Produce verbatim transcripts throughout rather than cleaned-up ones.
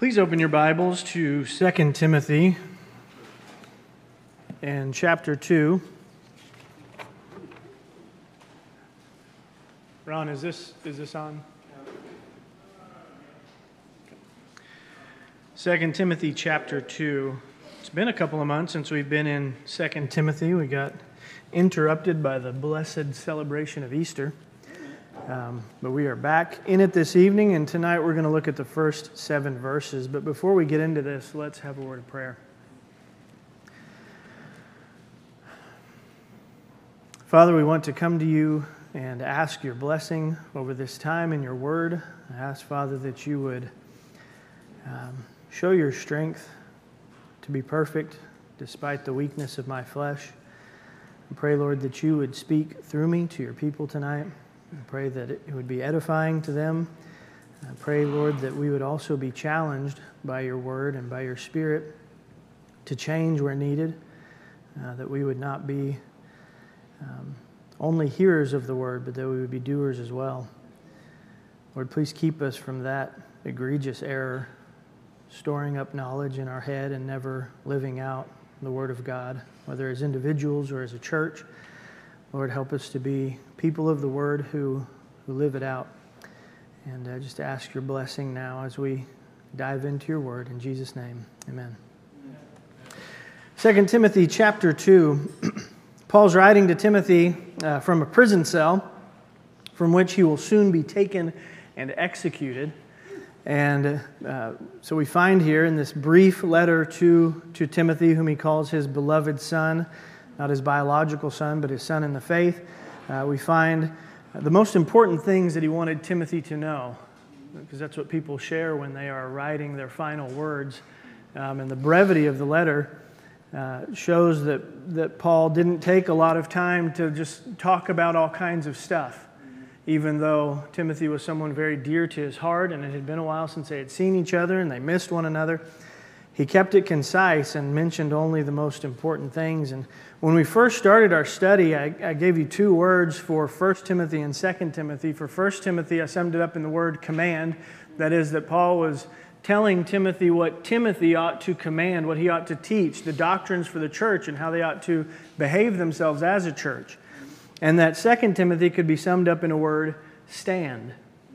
Please open your Bibles to Second Timothy and chapter two. Ron, is this is this on? Second Timothy chapter two. It's been a couple of months since we've been in Second Timothy. We got interrupted by the blessed celebration of Easter. Um, but we are back in it this evening, and tonight we're going to look at the first seven verses. But before we get into this, let's have a word of prayer. Father, we want to come to you and ask your blessing over this time in your word. I ask, Father, that you would um, show your strength to be perfect despite the weakness of my flesh. I pray, Lord, that you would speak through me to your people tonight. I pray that it would be edifying to them. I pray, Lord, that we would also be challenged by your word and by your spirit to change where needed, uh, that we would not be um, only hearers of the word, but that we would be doers as well. Lord, please keep us from that egregious error, storing up knowledge in our head and never living out the word of God, whether as individuals or as a church. Lord, help us to be people of the word who, who live it out. And uh, just ask your blessing now as we dive into your word. In Jesus' name, amen. Second Timothy chapter two. Paul's writing to Timothy uh, from a prison cell from which he will soon be taken and executed. And uh, so we find here in this brief letter to, to Timothy, whom he calls his beloved son, not his biological son, but his son in the faith, uh, we find the most important things that he wanted Timothy to know, because that's what people share when they are writing their final words. Um, and the brevity of the letter uh, shows that, that Paul didn't take a lot of time to just talk about all kinds of stuff, even though Timothy was someone very dear to his heart, and it had been a while since they had seen each other and they missed one another. He kept it concise and mentioned only the most important things. And when we first started our study, I, I gave you two words for First Timothy and Second Timothy. For First Timothy, I summed it up in the word command. That is, that Paul was telling Timothy what Timothy ought to command, what he ought to teach, the doctrines for the church and how they ought to behave themselves as a church. And that Second Timothy could be summed up in a word, stand.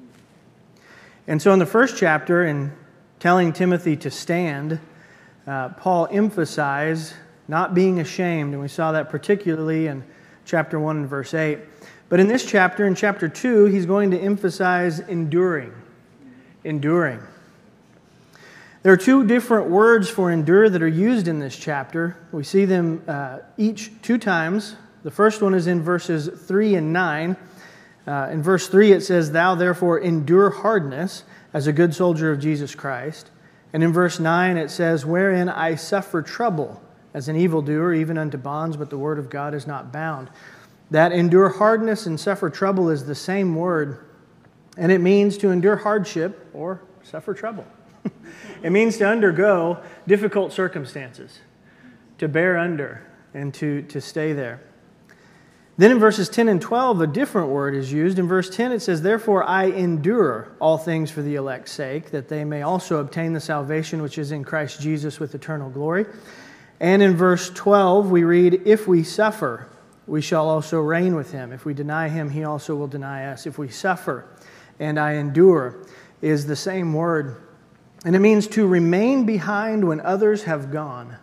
And so in the first chapter, in telling Timothy to stand, uh, Paul emphasized not being ashamed, and we saw that particularly in chapter one and verse eight. But in this chapter, in chapter two, he's going to emphasize enduring. Enduring. There are two different words for endure that are used in this chapter. We see them uh, each two times. The first one is in verses three and nine. Uh, in verse three it says, "Thou therefore endure hardness as a good soldier of Jesus Christ." And in verse nine it says, "Wherein I suffer trouble as an evildoer, even unto bonds, but the word of God is not bound." That endure hardness and suffer trouble is the same word, and it means to endure hardship or suffer trouble. It means to undergo difficult circumstances, to bear under, and to, to stay there. Then in verses ten and twelve, a different word is used. In verse ten, it says, "Therefore I endure all things for the elect's sake, that they may also obtain the salvation which is in Christ Jesus with eternal glory." And in verse twelve, we read, "If we suffer, we shall also reign with him. If we deny him, he also will deny us." If we suffer and I endure is the same word. And it means to remain behind when others have gone.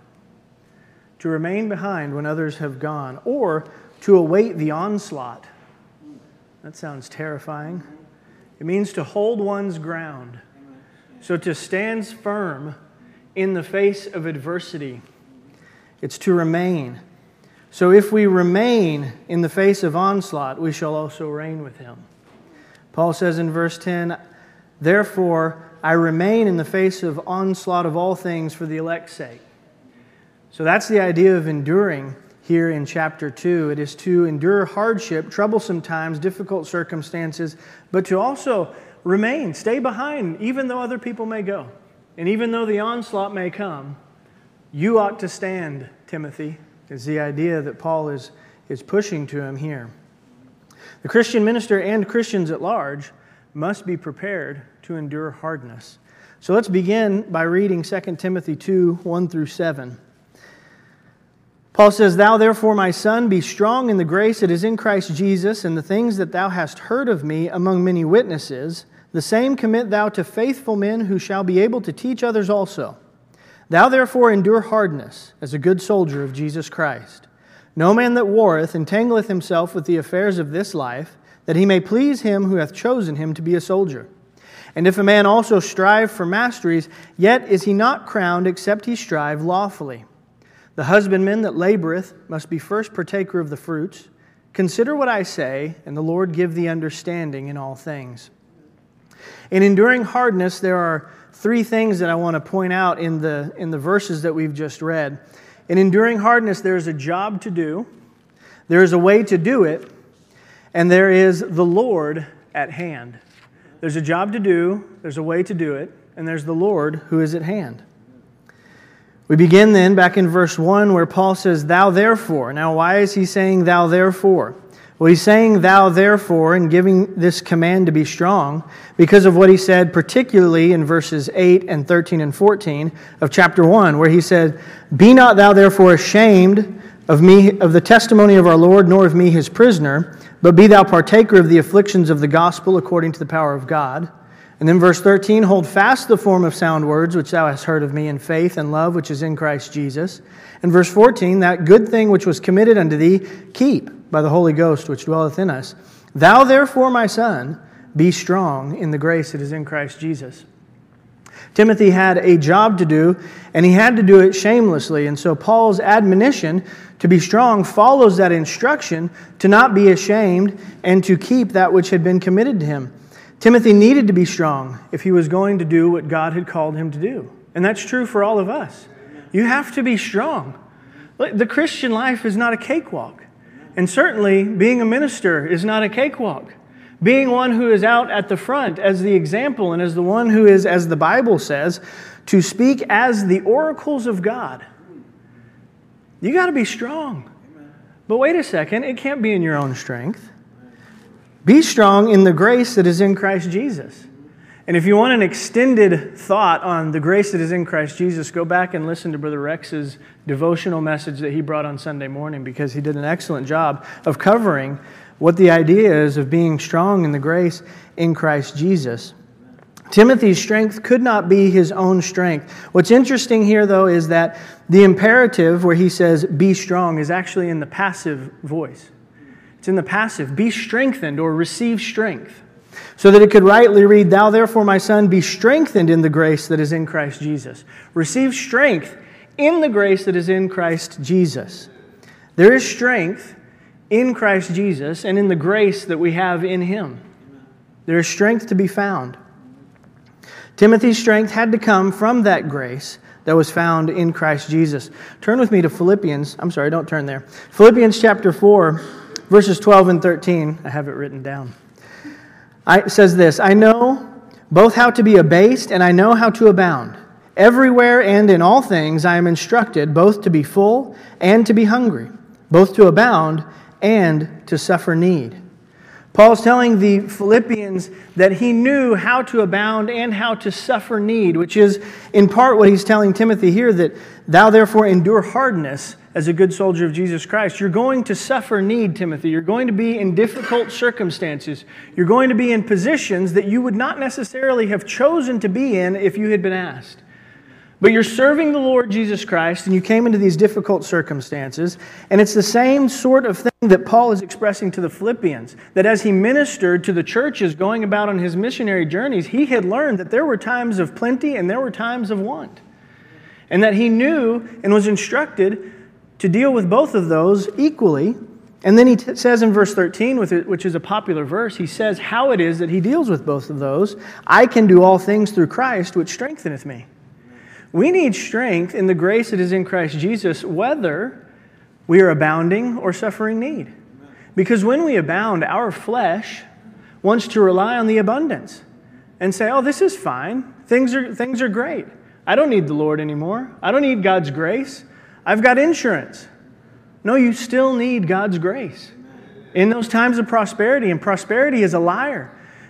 To remain behind when others have gone. Or to await the onslaught. That sounds terrifying. It means to hold one's ground. So to stand firm in the face of adversity. It's to remain. So if we remain in the face of onslaught, we shall also reign with him. Paul says in verse ten, "Therefore I remain in the face of onslaught of all things for the elect's sake." So that's the idea of enduring. Here in chapter two, it is to endure hardship, troublesome times, difficult circumstances, but to also remain, stay behind, even though other people may go. And even though the onslaught may come, you ought to stand, Timothy, is the idea that Paul is, is pushing to him here. The Christian minister and Christians at large must be prepared to endure hardness. So let's begin by reading Second Timothy two, one through seven. Paul says, "Thou therefore, my son, be strong in the grace that is in Christ Jesus, and the things that thou hast heard of me among many witnesses, the same commit thou to faithful men who shall be able to teach others also. Thou therefore endure hardness as a good soldier of Jesus Christ. No man that warreth entangleth himself with the affairs of this life, that he may please him who hath chosen him to be a soldier. And if a man also strive for masteries, yet is he not crowned except he strive lawfully. The husbandman that laboreth must be first partaker of the fruits. Consider what I say, and the Lord give thee understanding in all things." In enduring hardness, there are three things that I want to point out in the, in the verses that we've just read. In enduring hardness, there is a job to do, there is a way to do it, and there is the Lord at hand. There's a job to do, there's a way to do it, and there's the Lord who is at hand. We begin then back in verse one where Paul says, "Thou therefore." Now, why is he saying "thou therefore"? Well, he's saying "thou therefore" and giving this command to be strong because of what he said, particularly in verses eight and thirteen and fourteen of chapter one, where he said, "Be not thou therefore ashamed of me, of the testimony of our Lord, nor of me his prisoner, but be thou partaker of the afflictions of the gospel according to the power of God." And then verse thirteen, "Hold fast the form of sound words which thou hast heard of me in faith and love which is in Christ Jesus." And verse fourteen, "That good thing which was committed unto thee, keep by the Holy Ghost which dwelleth in us. Thou therefore, my son, be strong in the grace that is in Christ Jesus." Timothy had a job to do, and he had to do it shamelessly. And so Paul's admonition to be strong follows that instruction to not be ashamed and to keep that which had been committed to him. Timothy needed to be strong if he was going to do what God had called him to do. And that's true for all of us. You have to be strong. The Christian life is not a cakewalk. And certainly, being a minister is not a cakewalk. Being one who is out at the front as the example and as the one who is, as the Bible says, to speak as the oracles of God. You got to be strong. But wait a second, it can't be in your own strength. Be strong in the grace that is in Christ Jesus. And if you want an extended thought on the grace that is in Christ Jesus, go back and listen to Brother Rex's devotional message that he brought on Sunday morning, because he did an excellent job of covering what the idea is of being strong in the grace in Christ Jesus. Timothy's strength could not be his own strength. What's interesting here, though, is that the imperative where he says, "be strong," is actually in the passive voice. It's in the passive, "be strengthened," or "receive strength." So that it could rightly read, "Thou therefore, my son, be strengthened in the grace that is in Christ Jesus." Receive strength in the grace that is in Christ Jesus. There is strength in Christ Jesus and in the grace that we have in Him. There is strength to be found. Timothy's strength had to come from that grace that was found in Christ Jesus. Turn with me to Philippians. I'm sorry, don't turn there. Philippians chapter four, verses twelve and thirteen. I have it written down. I, it says this, "I know both how to be abased and I know how to abound. Everywhere and in all things I am instructed both to be full and to be hungry, both to abound and to suffer need." Paul's telling the Philippians that he knew how to abound and how to suffer need, which is in part what he's telling Timothy here, that thou therefore endure hardness as a good soldier of Jesus Christ. You're going to suffer need, Timothy. You're going to be in difficult circumstances. You're going to be in positions that you would not necessarily have chosen to be in if you had been asked. But you're serving the Lord Jesus Christ, and you came into these difficult circumstances, and it's the same sort of thing that Paul is expressing to the Philippians, that as he ministered to the churches going about on his missionary journeys, he had learned that there were times of plenty and there were times of want, and that he knew and was instructed to deal with both of those equally. And then he t- says in verse thirteen, which is a popular verse, he says how it is that he deals with both of those. "I can do all things through Christ, which strengtheneth me." We need strength in the grace that is in Christ Jesus, whether we are abounding or suffering need. Because when we abound, our flesh wants to rely on the abundance and say, "Oh, this is fine. Things are, things are great. I don't need the Lord anymore. I don't need God's grace. I've got insurance." No, you still need God's grace in those times of prosperity, and prosperity is a liar.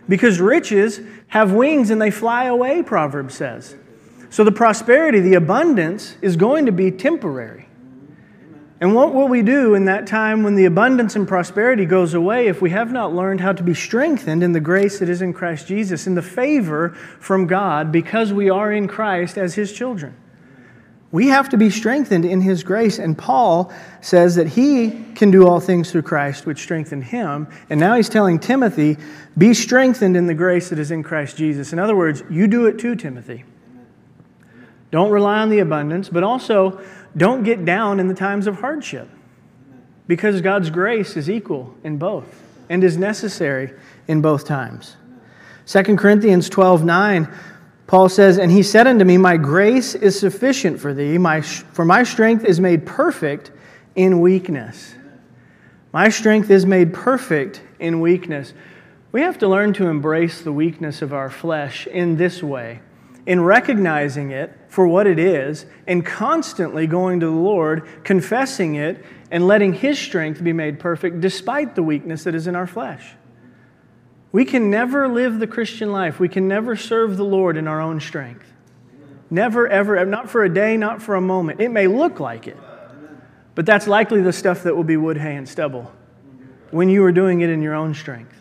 Because riches have wings and they fly away, Proverbs says. So the prosperity, the abundance, is going to be temporary. And what will we do in that time when the abundance and prosperity goes away if we have not learned how to be strengthened in the grace that is in Christ Jesus, in the favor from God because we are in Christ as His children? We have to be strengthened in His grace. And Paul says that he can do all things through Christ, which strengthen him. And now he's telling Timothy, be strengthened in the grace that is in Christ Jesus. In other words, you do it too, Timothy. Don't rely on the abundance, but also don't get down in the times of hardship. Because God's grace is equal in both and is necessary in both times. Second Corinthians twelve nine, Paul says, and he said unto me, my grace is sufficient for thee, my, for my strength is made perfect in weakness. My strength is made perfect in weakness. We have to learn to embrace the weakness of our flesh in this way, in recognizing it for what it is, and constantly going to the Lord, confessing it, and letting His strength be made perfect despite the weakness that is in our flesh. We can never live the Christian life. We can never serve the Lord in our own strength. Never, ever, not for a day, not for a moment. It may look like it, but that's likely the stuff that will be wood, hay, and stubble when you are doing it in your own strength.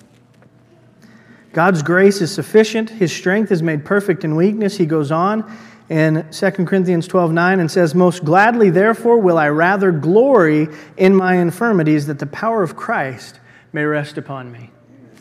God's grace is sufficient. His strength is made perfect in weakness. He goes on in Second Corinthians twelve nine and says, most gladly, therefore, will I rather glory in my infirmities, that the power of Christ may rest upon me.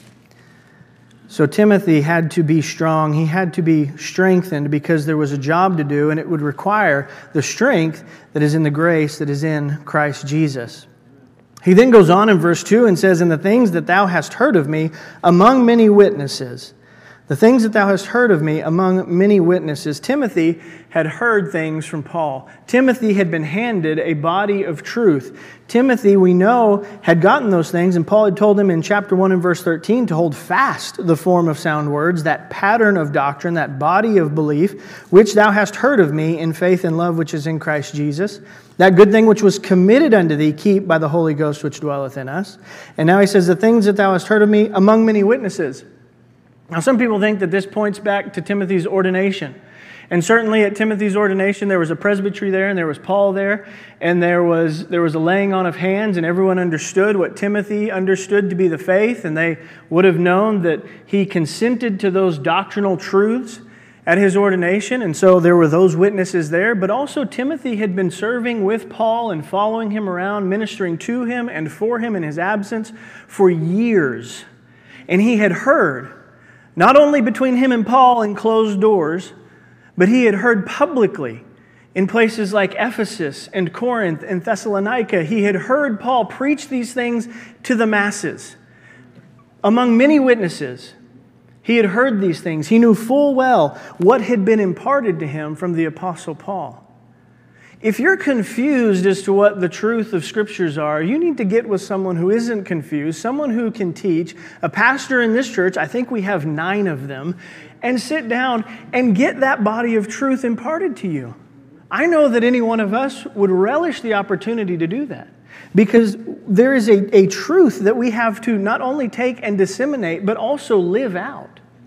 So Timothy had to be strong. He had to be strengthened because there was a job to do, and it would require the strength that is in the grace that is in Christ Jesus. He then goes on in verse two and says, and the things that thou hast heard of me among many witnesses. The things that thou hast heard of me among many witnesses. Timothy had heard things from Paul. Timothy had been handed a body of truth. Timothy, we know, had gotten those things, and Paul had told him in chapter one and verse thirteen to hold fast the form of sound words, that pattern of doctrine, that body of belief, which thou hast heard of me in faith and love which is in Christ Jesus. That good thing which was committed unto thee, keep by the Holy Ghost which dwelleth in us. And now he says, the things that thou hast heard of me among many witnesses. Now, some people think that this points back to Timothy's ordination. And certainly at Timothy's ordination, there was a presbytery there, and there was Paul there, and there was there was a laying on of hands, and everyone understood what Timothy understood to be the faith, and they would have known that he consented to those doctrinal truths at his ordination, and so there were those witnesses there. But also Timothy had been serving with Paul and following him around, ministering to him and for him in his absence for years. And he had heard, not only between him and Paul in closed doors, but he had heard publicly in places like Ephesus and Corinth and Thessalonica. He had heard Paul preach these things to the masses. Among many witnesses, he had heard these things. He knew full well what had been imparted to him from the Apostle Paul. If you're confused as to what the truth of Scriptures are, you need to get with someone who isn't confused, someone who can teach. A pastor in this church, I think we have nine of them, and sit down and get that body of truth imparted to you. I know that any one of us would relish the opportunity to do that, because there is a, a truth that we have to not only take and disseminate, but also live out.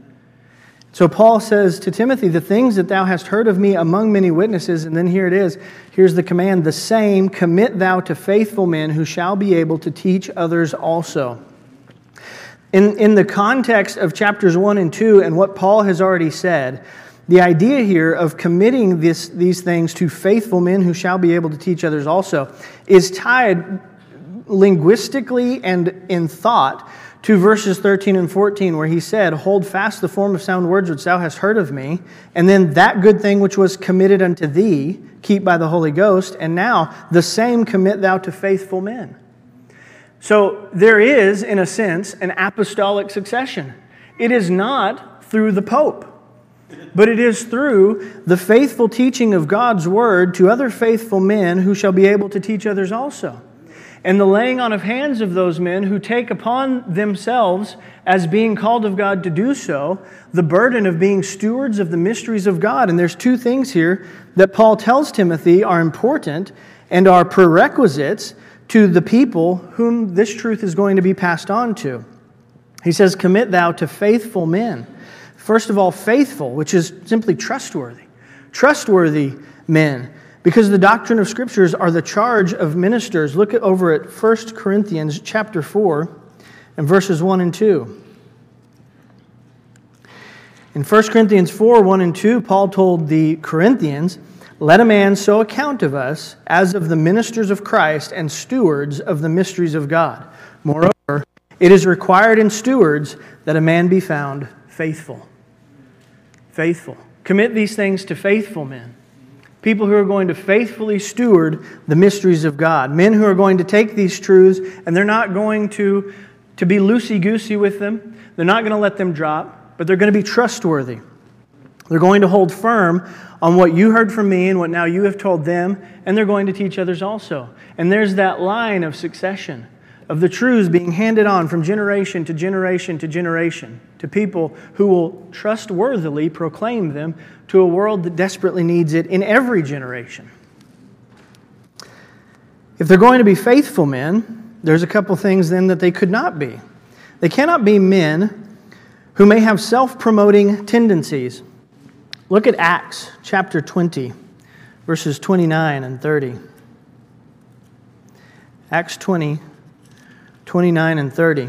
So Paul says to Timothy, the things that thou hast heard of me among many witnesses, and then here it is, here's the command, the same commit thou to faithful men who shall be able to teach others also. In, in the context of chapters one and two and what Paul has already said, the idea here of committing this, these things to faithful men who shall be able to teach others also is tied linguistically and in thought to verses thirteen and fourteen, where he said, hold fast the form of sound words which thou hast heard of me, and then that good thing which was committed unto thee, keep by the Holy Ghost, and now the same commit thou to faithful men. So there is, in a sense, an apostolic succession. It is not through the Pope, but it is through the faithful teaching of God's Word to other faithful men who shall be able to teach others also. And the laying on of hands of those men who take upon themselves, as being called of God to do so, the burden of being stewards of the mysteries of God. And there's two things here that Paul tells Timothy are important and are prerequisites to the people whom this truth is going to be passed on to. He says, commit thou to faithful men. First of all, faithful, which is simply trustworthy. Trustworthy men. Because the doctrine of Scriptures are the charge of ministers. Look at, over at First Corinthians chapter four and verses one and two. In First Corinthians four, one and two, Paul told the Corinthians, let a man so account of us as of the ministers of Christ and stewards of the mysteries of God. Moreover, it is required in stewards that a man be found faithful. Faithful. Commit these things to faithful men. People who are going to faithfully steward the mysteries of God. Men who are going to take these truths and they're not going to, to be loosey-goosey with them. They're not going to let them drop, but they're going to be trustworthy. They're going to hold firm on what you heard from me and what now you have told them, and they're going to teach others also. And there's that line of succession of the truths being handed on from generation to generation to generation to people who will trustworthily proclaim them to a world that desperately needs it in every generation. If they're going to be faithful men, there's a couple things then that they could not be. They cannot be men who may have self-promoting tendencies. Look at Acts chapter twenty, verses twenty-nine and thirty. Acts twenty, twenty-nine and thirty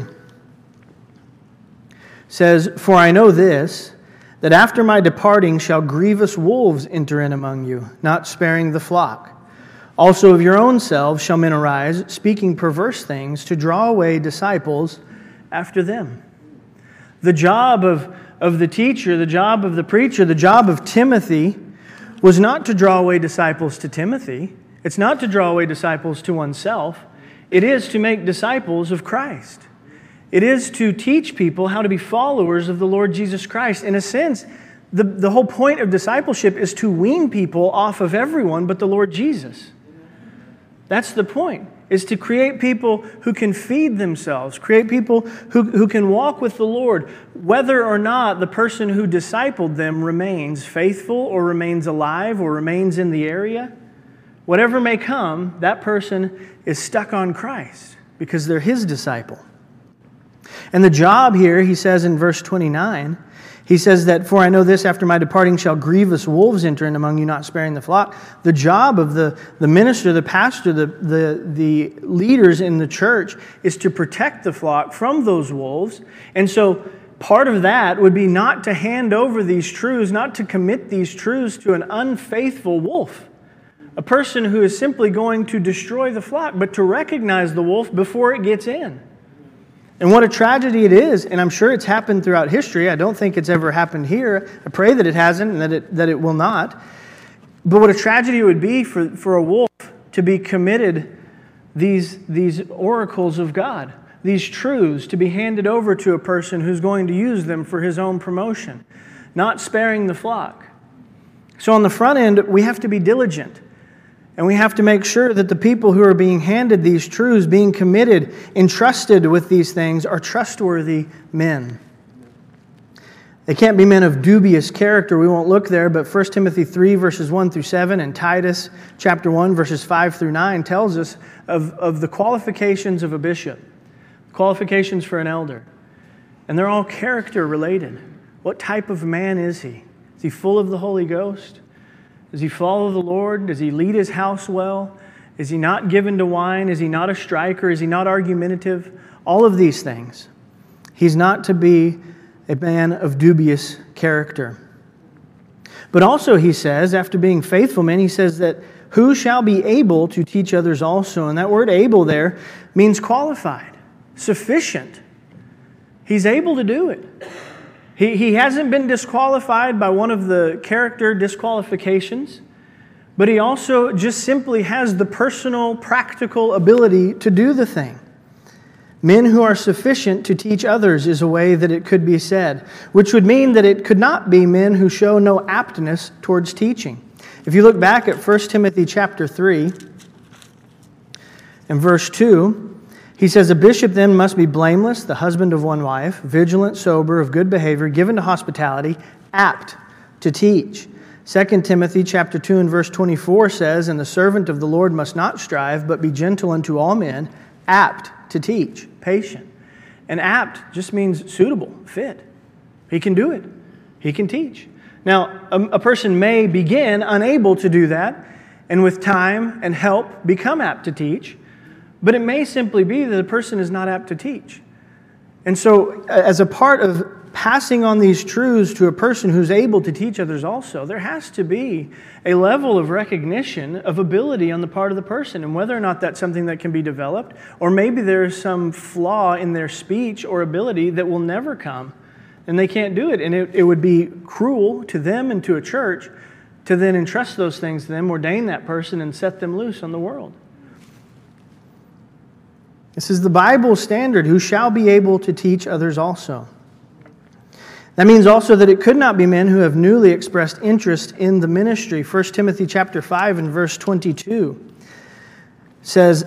says, for I know this, that after my departing shall grievous wolves enter in among you, not sparing the flock. Also of your own selves shall men arise, speaking perverse things, to draw away disciples after them. The job of, of the teacher, the job of the preacher, the job of Timothy was not to draw away disciples to Timothy. It's not to draw away disciples to oneself. It is to make disciples of Christ. It is to teach people how to be followers of the Lord Jesus Christ. In a sense, the, the whole point of discipleship is to wean people off of everyone but the Lord Jesus. That's the point, is to create people who can feed themselves, create people who, who can walk with the Lord, whether or not the person who discipled them remains faithful or remains alive or remains in the area. Whatever may come, that person is stuck on Christ because they're His disciple. And the job here, he says in verse twenty-nine, he says that, for I know this, after my departing shall grievous wolves enter in among you, not sparing the flock. The job of the, the minister, the pastor, the, the, the leaders in the church is to protect the flock from those wolves. And so part of that would be not to hand over these truths, not to commit these truths to an unfaithful wolf. A person who is simply going to destroy the flock, but to recognize the wolf before it gets in. And what a tragedy it is, and I'm sure it's happened throughout history. I don't think it's ever happened here. I pray that it hasn't and that it, that it will not. But what a tragedy it would be for, for a wolf to be committed these, these oracles of God, these truths to be handed over to a person who's going to use them for his own promotion, not sparing the flock. So on the front end, we have to be diligent. And we have to make sure that the people who are being handed these truths, being committed, entrusted with these things, are trustworthy men. They can't be men of dubious character. We won't look there, but First Timothy three, verses one through seven, and Titus chapter one, verses five through nine tells us of, of the qualifications of a bishop, qualifications for an elder. And they're all character related. What type of man is he? Is he full of the Holy Ghost? Does he follow the Lord? Does he lead his house well? Is he not given to wine? Is he not a striker? Is he not argumentative? All of these things. He's not to be a man of dubious character. But also he says, after being faithful men, he says that who shall be able to teach others also? And that word able there means qualified, sufficient. He's able to do it. He, he hasn't been disqualified by one of the character disqualifications, but he also just simply has the personal, practical ability to do the thing. Men who are sufficient to teach others is a way that it could be said, which would mean that it could not be men who show no aptness towards teaching. If you look back at First Timothy chapter three and verse two, he says, a bishop then must be blameless, the husband of one wife, vigilant, sober, of good behavior, given to hospitality, apt to teach. Second Timothy chapter two and verse twenty-four says, and the servant of the Lord must not strive, but be gentle unto all men, apt to teach, patient. And apt just means suitable, fit. He can do it. He can teach. Now, a, a person may begin unable to do that, and with time and help become apt to teach, but it may simply be that the person is not apt to teach. And so, as a part of passing on these truths to a person who's able to teach others also, there has to be a level of recognition of ability on the part of the person, and whether or not that's something that can be developed, or maybe there's some flaw in their speech or ability that will never come, and they can't do it. And it, it would be cruel to them and to a church to then entrust those things to them, ordain that person, and set them loose on the world. This is the Bible standard, who shall be able to teach others also. That means also that it could not be men who have newly expressed interest in the ministry. First Timothy chapter five and verse twenty-two says,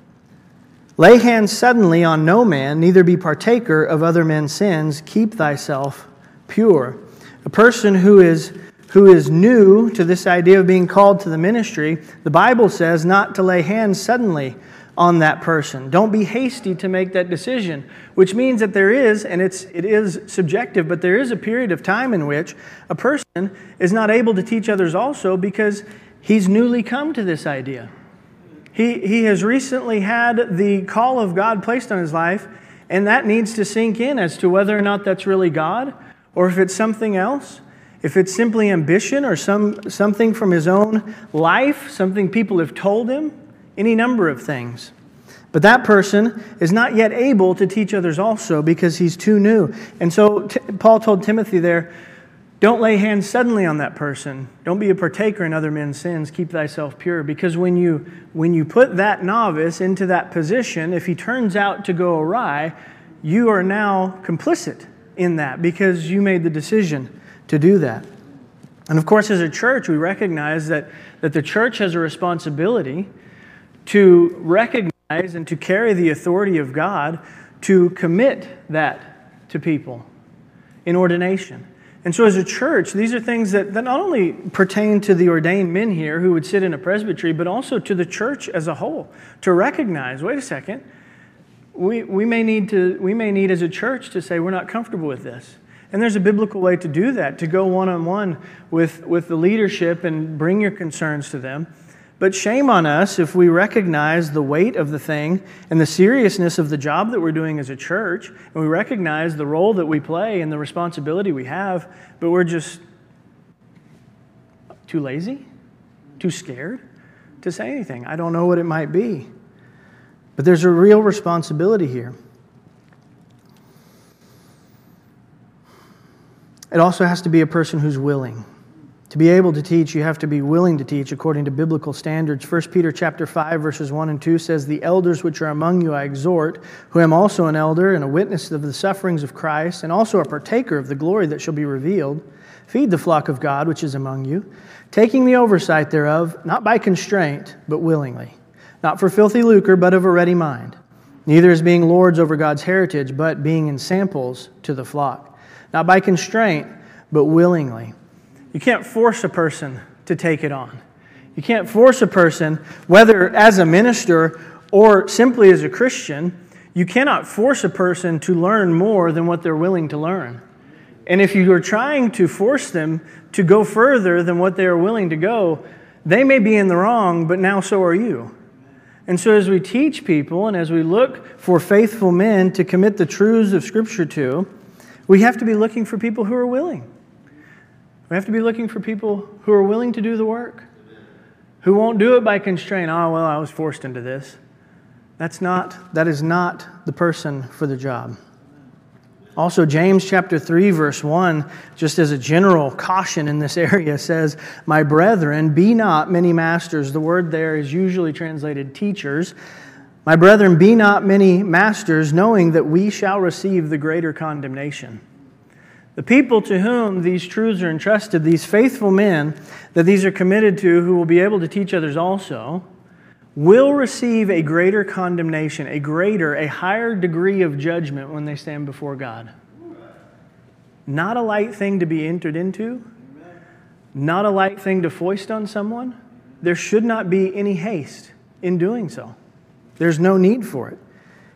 "Lay hands suddenly on no man, neither be partaker of other men's sins. Keep thyself pure." A person who is who is new to this idea of being called to the ministry, the Bible says not to lay hands suddenly on that person. Don't be hasty to make that decision, which means that there is, and it's it is subjective, but there is a period of time in which a person is not able to teach others also because he's newly come to this idea. He, he has recently had the call of God placed on his life, and that needs to sink in as to whether or not that's really God, or if it's something else. If it's simply ambition or some something from his own life, something people have told him, any number of things. But that person is not yet able to teach others also because he's too new. And so t- Paul told Timothy there, don't lay hands suddenly on that person. Don't be a partaker in other men's sins. Keep thyself pure. Because when you when you put that novice into that position, if he turns out to go awry, you are now complicit in that because you made the decision to do that. And of course, as a church, we recognize that, that the church has a responsibility to recognize and to carry the authority of God to commit that to people in ordination. And so as a church, these are things that, that not only pertain to the ordained men here who would sit in a presbytery, but also to the church as a whole, to recognize, wait a second, we, we may need to we may need as a church to say we're not comfortable with this. And there's a biblical way to do that, to go one-on-one with, with the leadership and bring your concerns to them. But shame on us if we recognize the weight of the thing and the seriousness of the job that we're doing as a church, and we recognize the role that we play and the responsibility we have, but we're just too lazy, too scared to say anything. I don't know what it might be. But there's a real responsibility here. It also has to be a person who's willing. To be able to teach, you have to be willing to teach according to biblical standards. First Peter chapter five, verses one and two says, "The elders which are among you I exhort, who am also an elder and a witness of the sufferings of Christ, and also a partaker of the glory that shall be revealed. Feed the flock of God which is among you, taking the oversight thereof, not by constraint, but willingly. Not for filthy lucre, but of a ready mind. Neither as being lords over God's heritage, but being in samples to the flock. Not by constraint, but willingly." You can't force a person to take it on. You can't force a person, whether as a minister or simply as a Christian, you cannot force a person to learn more than what they're willing to learn. And if you are trying to force them to go further than what they are willing to go, they may be in the wrong, but now so are you. And so as we teach people and as we look for faithful men to commit the truths of Scripture to, we have to be looking for people who are willing. We have to be looking for people who are willing to do the work, who won't do it by constraint. Oh, well, I was forced into this. That's not, that is not the person for the job. Also, James chapter three, verse one, just as a general caution in this area, says, "My brethren, be not many masters." The word there is usually translated teachers. "My brethren, be not many masters, knowing that we shall receive the greater condemnation." The people to whom these truths are entrusted, these faithful men that these are committed to, who will be able to teach others also, will receive a greater condemnation, a greater, a higher degree of judgment when they stand before God. Not a light thing to be entered into, not a light thing to foist on someone. There should not be any haste in doing so. There's no need for it.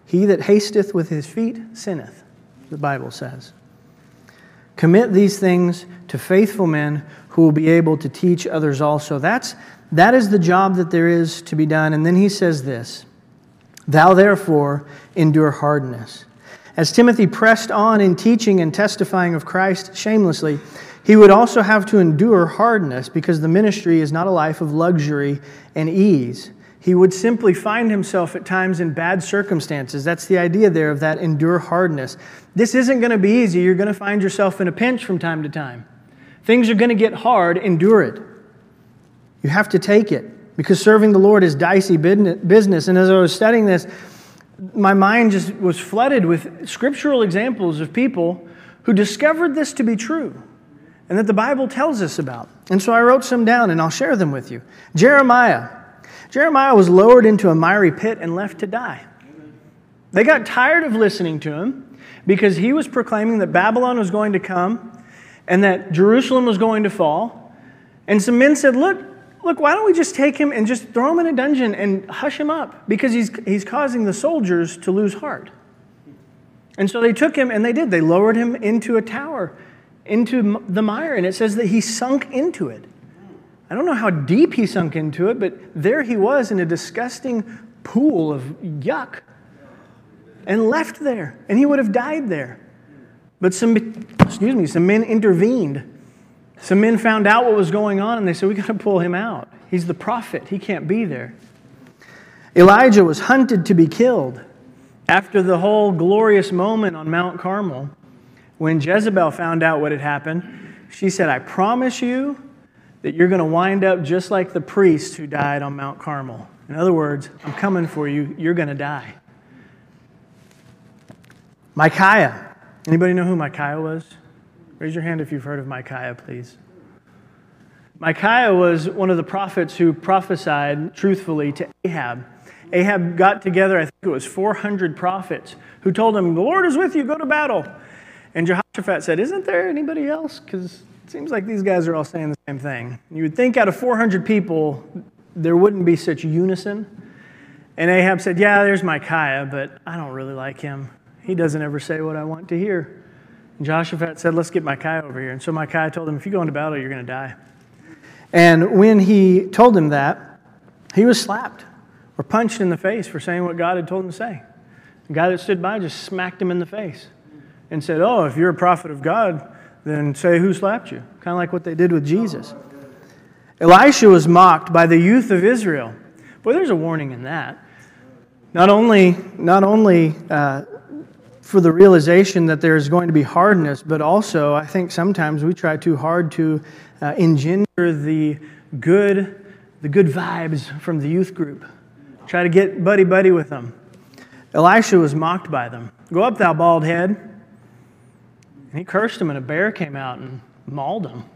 He that hasteth with his feet sinneth, the Bible says. Commit these things to faithful men who will be able to teach others also. That's, that is the job that there is to be done. And then he says this, thou therefore endure hardness. As Timothy pressed on in teaching and testifying of Christ shamelessly, he would also have to endure hardness because the ministry is not a life of luxury and ease. He would simply find himself at times in bad circumstances. That's the idea there of that endure hardness. This isn't going to be easy. You're going to find yourself in a pinch from time to time. Things are going to get hard. Endure it. You have to take it because serving the Lord is dicey business. And as I was studying this, my mind just was flooded with scriptural examples of people who discovered this to be true and that the Bible tells us about. And so I wrote some down and I'll share them with you. Jeremiah. Jeremiah was lowered into a miry pit and left to die. They got tired of listening to him because he was proclaiming that Babylon was going to come and that Jerusalem was going to fall. And some men said, look, look, why don't we just take him and just throw him in a dungeon and hush him up because he's, he's causing the soldiers to lose heart. And so they took him and they did. They lowered him into a tower, into the mire, and it says that he sunk into it. I don't know how deep he sunk into it, but there he was in a disgusting pool of yuck and left there, and he would have died there. But some, excuse me, some men intervened. Some men found out what was going on, and they said, we got to pull him out. He's the prophet. He can't be there. Elijah was hunted to be killed after the whole glorious moment on Mount Carmel. When Jezebel found out what had happened, she said, I promise you that you're going to wind up just like the priest who died on Mount Carmel. In other words, I'm coming for you. You're going to die. Micaiah. Anybody know who Micaiah was? Raise your hand if you've heard of Micaiah, please. Micaiah was one of the prophets who prophesied truthfully to Ahab. Ahab got together, I think it was four hundred prophets, who told him, the Lord is with you, go to battle. And Jehoshaphat said, isn't there anybody else? Because it seems like these guys are all saying the same thing. You would think out of four hundred people, there wouldn't be such unison. And Ahab said, yeah, there's Micaiah, but I don't really like him. He doesn't ever say what I want to hear. And Jehoshaphat said, let's get Micaiah over here. And so Micaiah told him, if you go into battle, you're going to die. And when he told him that, he was slapped or punched in the face for saying what God had told him to say. The guy that stood by just smacked him in the face and said, oh, if you're a prophet of God, then say who slapped you. Kind of like what they did with Jesus. Elisha was mocked by the youth of Israel. Boy, there's a warning in that. Not only, not only uh, for the realization that there's going to be hardness, but also I think sometimes we try too hard to uh, engender the good, the good vibes from the youth group. Try to get buddy-buddy with them. Elisha was mocked by them. Go up, thou bald head. And he cursed him, and a bear came out and mauled him.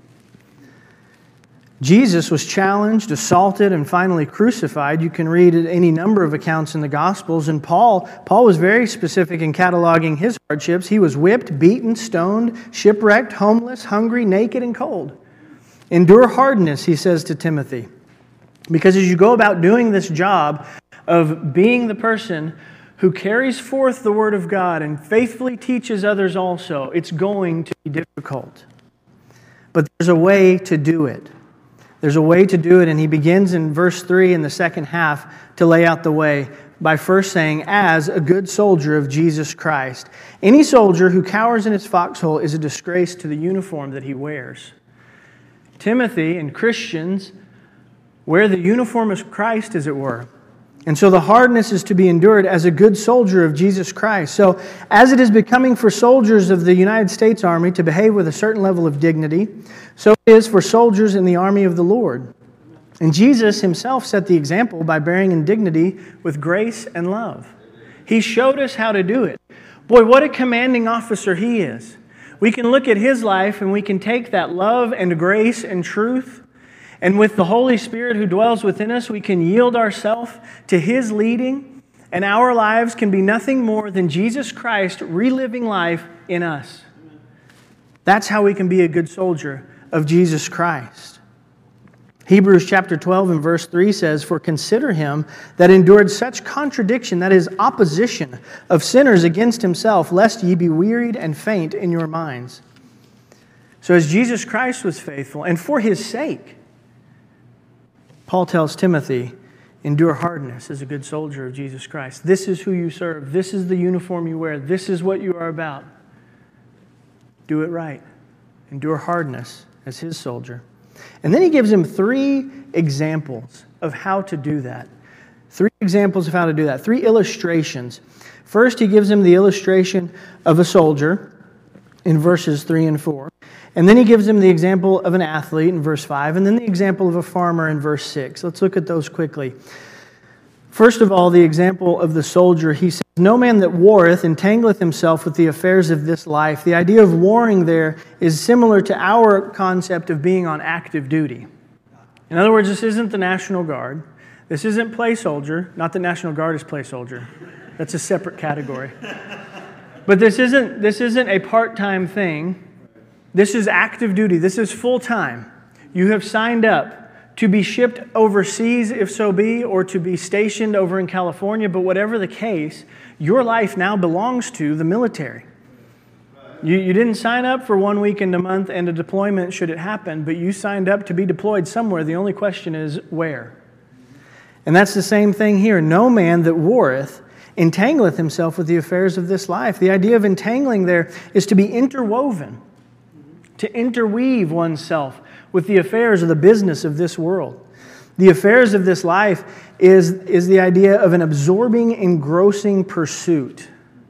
Jesus was challenged, assaulted, and finally crucified. You can read any number of accounts in the Gospels. And Paul, Paul was very specific in cataloging his hardships. He was whipped, beaten, stoned, shipwrecked, homeless, hungry, naked, and cold. Endure hardness, he says to Timothy. Because as you go about doing this job of being the person who carries forth the Word of God and faithfully teaches others also, it's going to be difficult. But there's a way to do it. There's a way to do it, and he begins in verse three in the second half to lay out the way by first saying, as a good soldier of Jesus Christ. Any soldier who cowers in his foxhole is a disgrace to the uniform that he wears. Timothy and Christians wear the uniform of Christ, as it were. And so the hardness is to be endured as a good soldier of Jesus Christ. So as it is becoming for soldiers of the United States Army to behave with a certain level of dignity, so it is for soldiers in the army of the Lord. And Jesus himself set the example by bearing in dignity with grace and love. He showed us how to do it. Boy, what a commanding officer he is. We can look at his life and we can take that love and grace and truth, and with the Holy Spirit who dwells within us, we can yield ourselves to his leading, and our lives can be nothing more than Jesus Christ reliving life in us. That's how we can be a good soldier of Jesus Christ. Hebrews chapter twelve and verse three says, "For consider him that endured such contradiction, that is, opposition of sinners against himself, lest ye be wearied and faint in your minds." So as Jesus Christ was faithful, and for his sake, Paul tells Timothy, endure hardness as a good soldier of Jesus Christ. This is who you serve. This is the uniform you wear. This is what you are about. Do it right. Endure hardness as his soldier. And then he gives him three examples of how to do that. Three examples of how to do that. Three illustrations. First, he gives him the illustration of a soldier in verses three and four. And then he gives him the example of an athlete in verse five, and then the example of a farmer in verse six. Let's look at those quickly. First of all, the example of the soldier. He says, "No man that warreth entangleth himself with the affairs of this life." The idea of warring there is similar to our concept of being on active duty. In other words, this isn't the National Guard. This isn't play soldier. Not the National Guard is play soldier. That's a separate category. But this isn't, this isn't a part-time thing. This is active duty. This is full-time. You have signed up to be shipped overseas, if so be, or to be stationed over in California. But whatever the case, your life now belongs to the military. You, you didn't sign up for one weekend a month and a deployment should it happen, but you signed up to be deployed somewhere. The only question is where. And that's the same thing here. No man that warreth entangleth himself with the affairs of this life. The idea of entangling there is to be interwoven, to interweave oneself with the affairs of the business of this world. The affairs of this life is, is the idea of an absorbing, engrossing pursuit.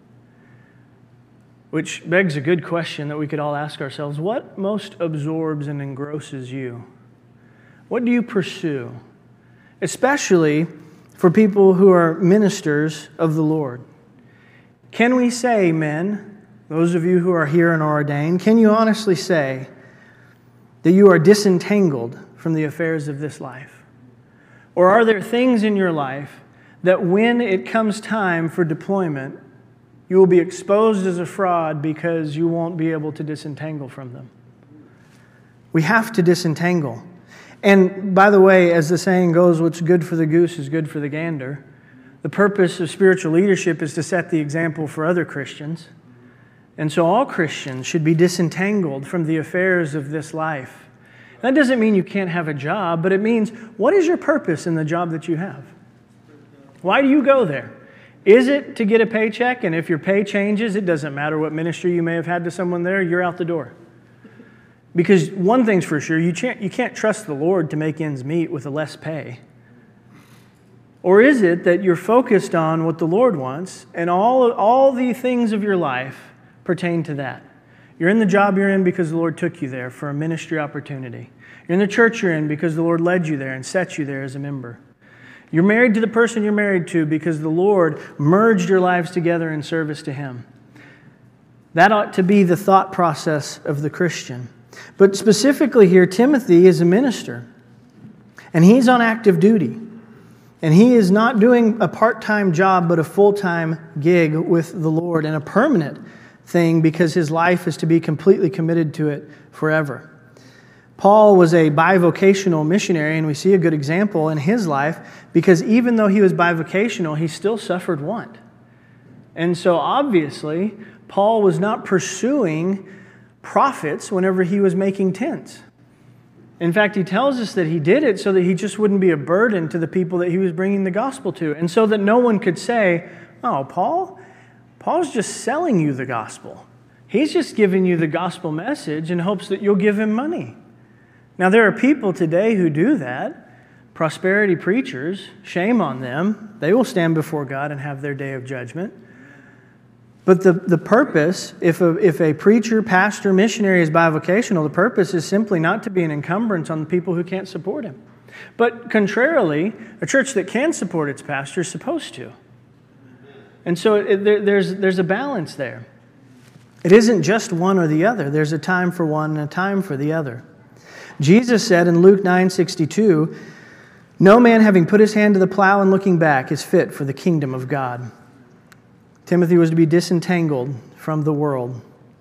Which begs a good question that we could all ask ourselves. What most absorbs and engrosses you? What do you pursue? Especially for people who are ministers of the Lord. Can we say, men, those of you who are here and are ordained, can you honestly say that you are disentangled from the affairs of this life? Or are there things in your life that when it comes time for deployment, you will be exposed as a fraud because you won't be able to disentangle from them? We have to disentangle. And by the way, as the saying goes, what's good for the goose is good for the gander. The purpose of spiritual leadership is to set the example for other Christians. And so all Christians should be disentangled from the affairs of this life. That doesn't mean you can't have a job, but it means, what is your purpose in the job that you have? Why do you go there? Is it to get a paycheck? And if your pay changes, it doesn't matter what ministry you may have had to someone there, you're out the door. Because one thing's for sure, you can't, you can't trust the Lord to make ends meet with a less pay. Or is it that you're focused on what the Lord wants, and all, all the things of your life pertain to that? You're in the job you're in because the Lord took you there for a ministry opportunity. You're in the church you're in because the Lord led you there and set you there as a member. You're married to the person you're married to because the Lord merged your lives together in service to Him. That ought to be the thought process of the Christian. But specifically here, Timothy is a minister, and he's on active duty. And he is not doing a part-time job, but a full-time gig with the Lord, and a permanent thing because his life is to be completely committed to it forever. Paul was a bivocational missionary, and we see a good example in his life because even though he was bivocational, he still suffered want. And so obviously, Paul was not pursuing profits whenever he was making tents. In fact, he tells us that he did it so that he just wouldn't be a burden to the people that he was bringing the gospel to, and so that no one could say, "Oh, Paul, Paul's just selling you the gospel. He's just giving you the gospel message in hopes that you'll give him money." Now, there are people today who do that. Prosperity preachers, shame on them. They will stand before God and have their day of judgment. But the, the purpose, if a, if a preacher, pastor, missionary is bivocational, the purpose is simply not to be an encumbrance on the people who can't support him. But contrarily, a church that can support its pastor is supposed to. And so it, there, there's, there's a balance there. It isn't just one or the other. There's a time for one and a time for the other. Jesus said in Luke nine sixty-two, "No man having put his hand to the plow and looking back is fit for the kingdom of God." Timothy was to be disentangled from the world.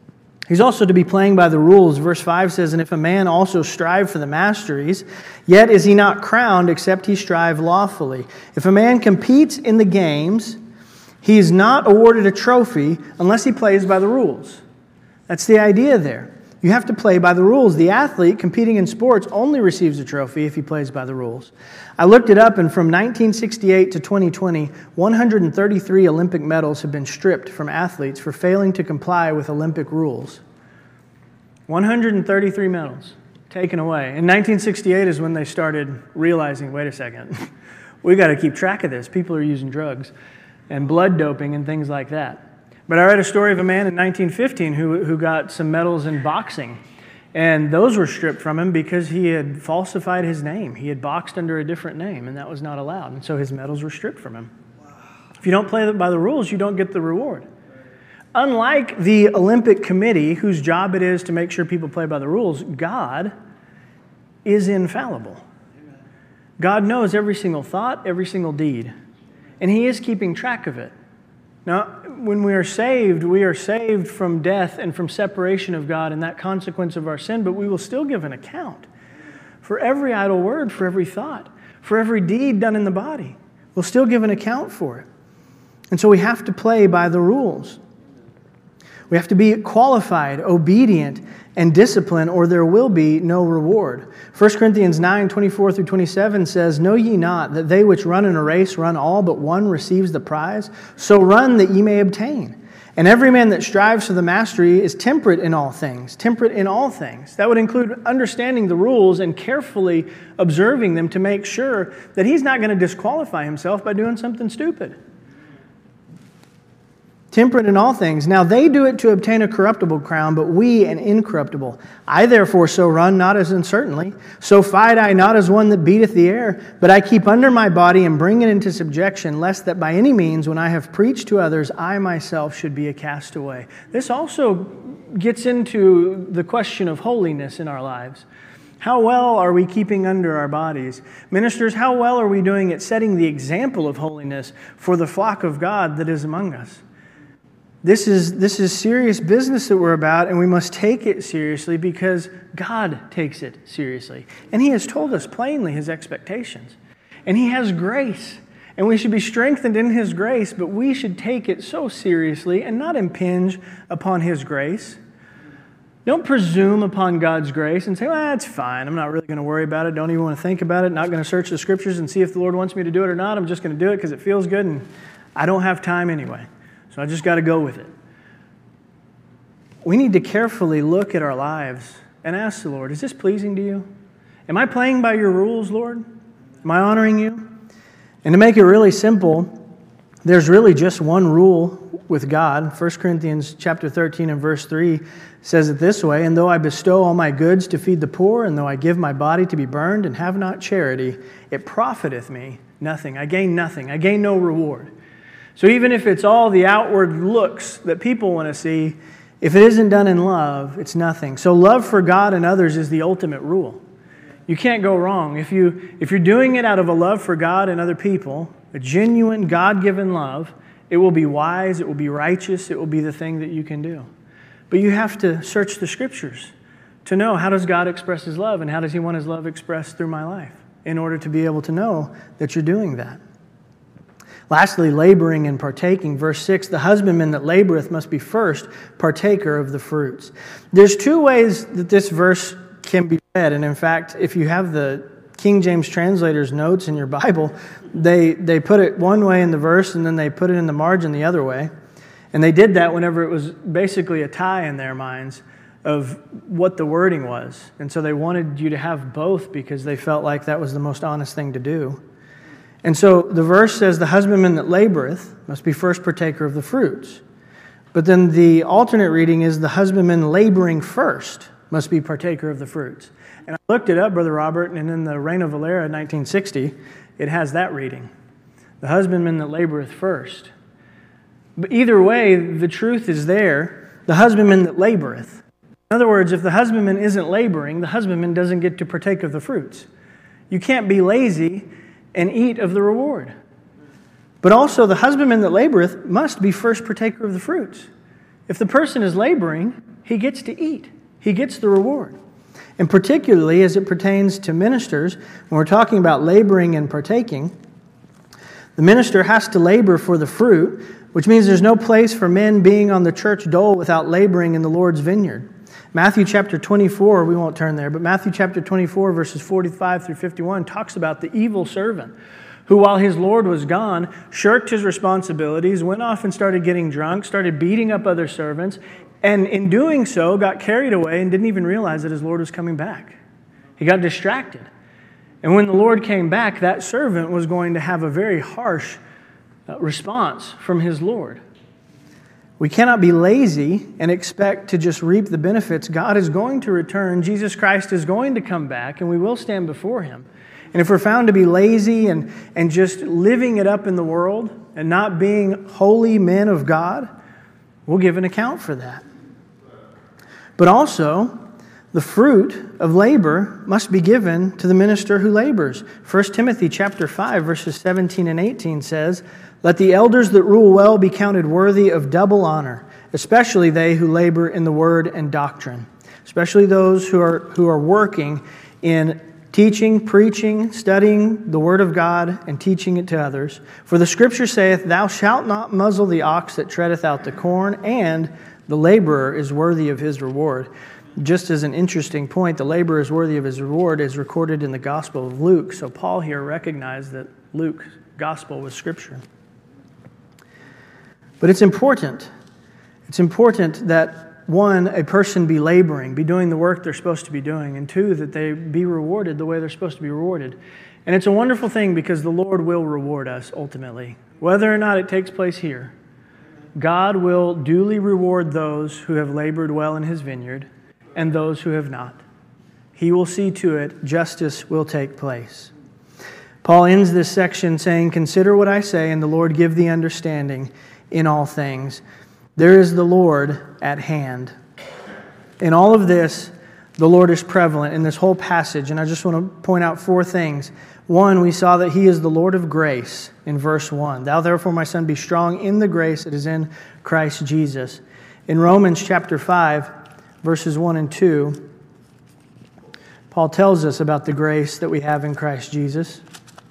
He's also to be playing by the rules. Verse five says, "And if a man also strive for the masteries, yet is he not crowned, except he strive lawfully. If a man competes in the games, he is not awarded a trophy unless he plays by the rules." That's the idea there. You have to play by the rules. The athlete competing in sports only receives a trophy if he plays by the rules. I looked it up, and from nineteen sixty-eight to twenty twenty, one hundred thirty-three Olympic medals have been stripped from athletes for failing to comply with Olympic rules. one hundred thirty-three medals taken away. In nineteen sixty-eight is when they started realizing, wait a second, we got to keep track of this. People are using drugs and blood doping and things like that. But I read a story of a man in nineteen fifteen who, who got some medals in boxing, and those were stripped from him because he had falsified his name. He had boxed under a different name, and that was not allowed, and so his medals were stripped from him. Wow. If you don't play by the rules, you don't get the reward. Unlike the Olympic Committee, whose job it is to make sure people play by the rules, God is infallible. God knows every single thought, every single deed, and He is keeping track of it. Now, when we are saved, we are saved from death and from separation of God and that consequence of our sin, but we will still give an account for every idle word, for every thought, for every deed done in the body. We'll still give an account for it. And so we have to play by the rules. We have to be qualified, obedient, and disciplined, or there will be no reward. First Corinthians nine, twenty-four through twenty-seven says, "Know ye not that they which run in a race run all, but one receives the prize? So run that ye may obtain. And every man that strives for the mastery is temperate in all things." Temperate in all things. That would include understanding the rules and carefully observing them to make sure that he's not going to disqualify himself by doing something stupid. Temperate in all things. Now they do it to obtain a corruptible crown, but we an incorruptible. I therefore so run, not as uncertainly. So fight I not as one that beateth the air, but I keep under my body and bring it into subjection, lest that by any means, when I have preached to others, I myself should be a castaway. This also gets into the question of holiness in our lives. How well are we keeping under our bodies? Ministers, how well are we doing at setting the example of holiness for the flock of God that is among us? This is, this is serious business that we're about, and we must take it seriously because God takes it seriously. And He has told us plainly His expectations. And He has grace, and we should be strengthened in His grace, but we should take it so seriously and not impinge upon His grace. Don't presume upon God's grace and say, well, it's fine. I'm not really going to worry about it. Don't even want to think about it. Not going to search the Scriptures and see if the Lord wants me to do it or not. I'm just going to do it because it feels good, and I don't have time anyway. So I just got to go with it. We need to carefully look at our lives and ask the Lord, is this pleasing to you? Am I playing by your rules, Lord? Am I honoring you? And to make it really simple, there's really just one rule with God. First Corinthians chapter thirteen and verse three says it this way, "And though I bestow all my goods to feed the poor, and though I give my body to be burned and have not charity, it profiteth me nothing." I gain nothing. I gain no reward. So even if it's all the outward looks that people want to see, if it isn't done in love, it's nothing. So love for God and others is the ultimate rule. You can't go wrong. If, you, if you're doing it out of a love for God and other people, a genuine God-given love, it will be wise, it will be righteous, it will be the thing that you can do. But you have to search the Scriptures to know, how does God express His love and how does He want His love expressed through my life in order to be able to know that you're doing that. Lastly, laboring and partaking. Verse six, "The husbandman that laboreth must be first partaker of the fruits." There's two ways that this verse can be read. And in fact, if you have the King James translator's notes in your Bible, they, they put it one way in the verse and then they put it in the margin the other way. And they did that whenever it was basically a tie in their minds of what the wording was. And so they wanted you to have both because they felt like that was the most honest thing to do. And so the verse says, "The husbandman that laboreth must be first partaker of the fruits." But then the alternate reading is, "The husbandman laboring first must be partaker of the fruits." And I looked it up, Brother Robert, and in the Reina Valera nineteen sixty, it has that reading. "The husbandman that laboreth first." But either way, the truth is there. The husbandman that laboreth. In other words, if the husbandman isn't laboring, the husbandman doesn't get to partake of the fruits. You can't be lazy and eat of the reward. But also the husbandman that laboreth must be first partaker of the fruits. If the person is laboring, he gets to eat. He gets the reward. And particularly as it pertains to ministers, when we're talking about laboring and partaking, the minister has to labor for the fruit, which means there's no place for men being on the church dole without laboring in the Lord's vineyard. Matthew chapter twenty-four, we won't turn there, but Matthew chapter twenty-four, verses forty-five through fifty-one, talks about the evil servant who, while his Lord was gone, shirked his responsibilities, went off and started getting drunk, started beating up other servants, and in doing so got carried away and didn't even realize that his Lord was coming back. He got distracted. And when the Lord came back, that servant was going to have a very harsh response from his Lord. We cannot be lazy and expect to just reap the benefits. God is going to return. Jesus Christ is going to come back, and we will stand before Him. And if we're found to be lazy and, and just living it up in the world and not being holy men of God, we'll give an account for that. But also, the fruit of labor must be given to the minister who labors. First Timothy chapter five, verses seventeen and eighteen says, "Let the elders that rule well be counted worthy of double honor, especially they who labor in the word and doctrine." Especially those who are who are working in teaching, preaching, studying the word of God, and teaching it to others. For the scripture saith, "Thou shalt not muzzle the ox that treadeth out the corn, and the laborer is worthy of his reward." Just as an interesting point, the laborer is worthy of his reward is recorded in the Gospel of Luke. So Paul here recognized that Luke's Gospel was Scripture. But it's important. It's important that, one, a person be laboring, be doing the work they're supposed to be doing, and two, that they be rewarded the way they're supposed to be rewarded. And it's a wonderful thing because the Lord will reward us ultimately. Whether or not it takes place here, God will duly reward those who have labored well in His vineyard and those who have not. He will see to it justice will take place. Paul ends this section saying, "Consider what I say, and the Lord give thee understanding in all things." There is the Lord at hand. In all of this, the Lord is prevalent in this whole passage, and I just want to point out four things. One, we saw that He is the Lord of grace in verse one. "Thou therefore, my son, be strong in the grace that is in Christ Jesus." In Romans chapter five, verses one and two, Paul tells us about the grace that we have in Christ Jesus.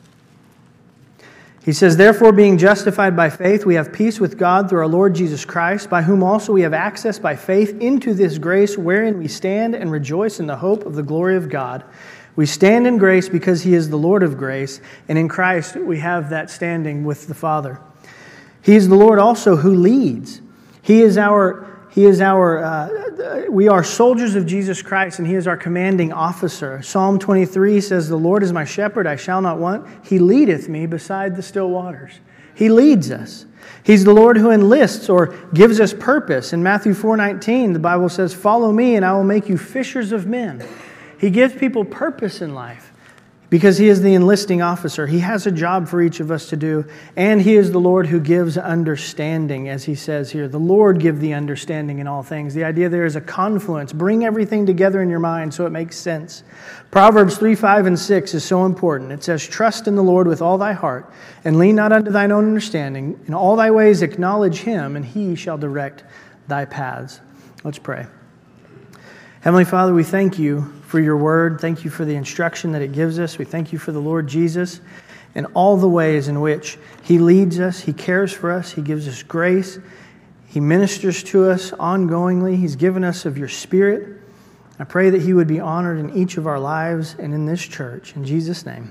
He says, "Therefore, being justified by faith, we have peace with God through our Lord Jesus Christ, by whom also we have access by faith into this grace wherein we stand and rejoice in the hope of the glory of God. We stand in grace because He is the Lord of grace, and in Christ we have that standing with the Father. He is the Lord also who leads. He is our He is our, uh, we are soldiers of Jesus Christ, and He is our commanding officer. Psalm twenty-three says, "The Lord is my shepherd, I shall not want. He leadeth me beside the still waters." He leads us. He's the Lord who enlists or gives us purpose. In Matthew four nineteen, the Bible says, "Follow me, and I will make you fishers of men." He gives people purpose in life because He is the enlisting officer. He has a job for each of us to do, and He is the Lord who gives understanding, as He says here. The Lord give thee understanding in all things. The idea there is a confluence. Bring everything together in your mind so it makes sense. Proverbs three, five, and six is so important. It says, "Trust in the Lord with all thy heart, and lean not unto thine own understanding. In all thy ways acknowledge Him, and He shall direct thy paths." Let's pray. Heavenly Father, we thank You for Your word. Thank You for the instruction that it gives us. We thank You for the Lord Jesus and all the ways in which He leads us. He cares for us. He gives us grace. He ministers to us ongoingly. He's given us of Your Spirit. I pray that He would be honored in each of our lives and in this church. In Jesus' name,